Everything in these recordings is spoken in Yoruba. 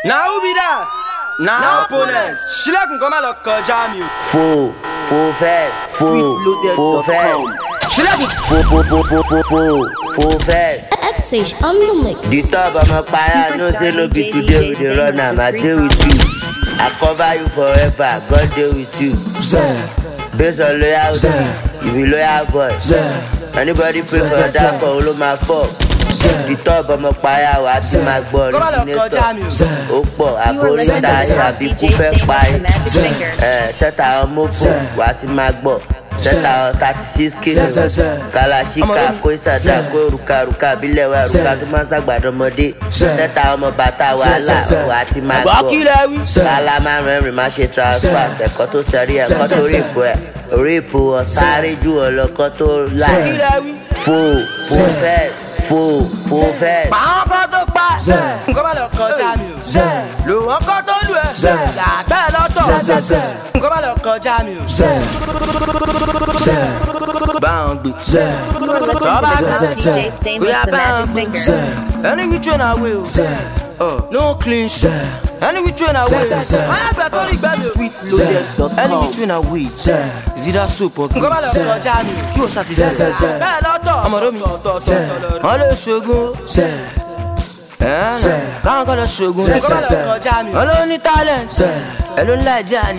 Now who be that? Now opponent. Ṣílẹ̀kùn kan má lọ kọjá mi o. Full fast, full fast. Ṣílẹ̀kùn. Full fast. X-Sage on the mix. The top of my fire, no say no be today with the runner. I deal with you. I cover you forever. God deal with you. Based on loyalty, you be loyal boy. Anybody pray for that for all of my fault. The top of my fire, I see my body. Opo, Aborita, Happy Cooper Pie. Set out Mofu, what's in my book. Set out 36 kilos. Kalashika, Koisa, Ruka, Bilewa, Ruka, Mazagba, Modi. Set out my bata, what's in my book. Salama, memory, Mashi transfer, Sekoto Seria, Koto Ripo, Sariju, Lokoto Line. Full fast. Full fast. Báwọn kan tó pa nǹkan bá lọ kọjá mi o. Lò wọ́n kan tó lù ẹ́ làgbẹ́ lọ́tọ̀. Nǹkan bá lọ kọjá mi o. Báwọn gbé. Sọ́ba gbé. Bóyá báwọn gbé. Ẹni wí train away o. No clean shit. Any we train away. I have a only bad sweetloaded.com. Any we train away. Is it a soup or nǹkan bá lọ kọjá mi o. Kí o satisfy. Bẹ́ẹ̀ lọ́tọ̀. Ọmọdé mi ọ̀tọ̀ọ̀tọ̀. Wọ́n lè ṣogun. Káwọn kan lọ ṣogun. Nǹkan bá lọ kọjá mi o. Wọ́n ló ní talent. Ẹ ló ń láì jẹ́ àní.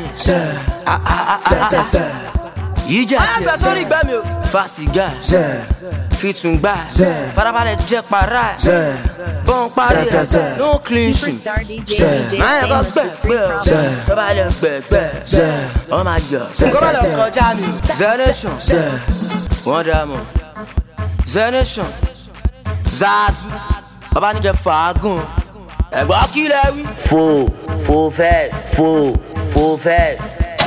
Yìí jẹ́ àti ẹ̀sẹ̀. I have a only gbẹ́ mi o. Fásigá. Fitungba. Farabalẹ̀ jẹ́ para. Bon parí ẹ̀. No clean shit. Máa yẹ kọ́ gbẹ̀gbẹ̀ ọ̀. Tó bá lè gbẹ̀gbẹ̀. Ọ máa yọ. Nǹkan bá lọ kọjá mi. Zenation. Wọ́n dá mọ̀. Zenation. Zazu. Ọba níjẹ fàágùn. Ẹ̀gbọ́n kí lẹ wí. Full fast. Full fast.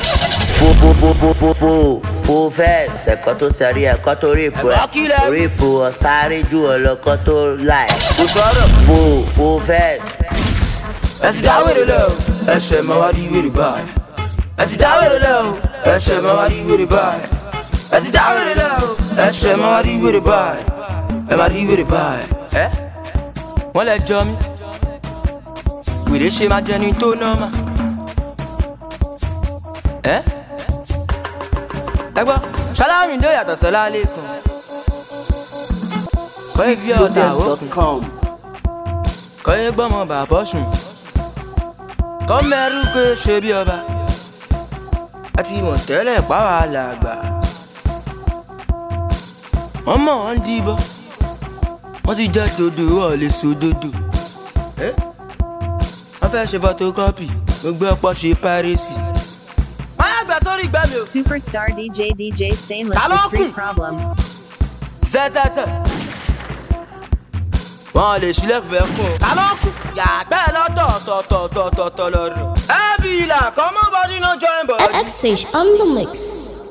Full fast. Ẹ̀kọ́ tó sẹ́rí ẹ̀kọ́ tó rípo ọ̀sáré jù ọlọ́kọ́ tó láì. Kò sọ̀rọ̀. Full fast. Ẹ ti dáwèrè lọ. Ẹ̀ṣẹ̀ máa wá rí wèrè báyìí. Ẹ ti dáwèrè lọ. Ẹ̀ṣẹ̀ máa wá rí wèrè báyìí. Ẹ ti dáwèrè lọ. Ẹ̀ṣẹ̀ máa wá rí wèrè báyìí. Ẹ máa rí wèrè báyìí. Wọ́n lẹ jọ mí. Wèrè ṣe máa jẹni tó nọ́ọ̀mà. Ẹ gbọ́, Ṣọlárin dé yàtọ̀ sọ́lá lẹ́kùn. Kọ́yé bí ọ̀tá ó. Kọ́yé gbọ́mọ bà fọ́sùn. Kọ́ mẹ́rù pé ṣe bí ọba. A ti mọ̀ tẹ́lẹ̀ pàwọ́ àlàgbà. Wọ́n mọ̀ wọ́n dìbọ̀. Wọ́n ti jẹ́ dodo wọ́n lè so dodo. Wọ́n fẹ́ ṣe photocopy. Gbogbo ọ̀pọ̀ ṣe piracy. Superstar DJ Stainless with Street Problem. Zẹ́zẹ́zẹ́. Wọ́n lè ṣílẹ̀ fẹ́ fún. Kálọ́kù yàgbẹ́ lọ́tọ̀ọ̀tọ̀ọ̀tọ̀ọ̀tọ̀ lọ́rùn. Ẹbí ìlà kọ́mọ́bọ́dí náà join body. X-Sage on the mix.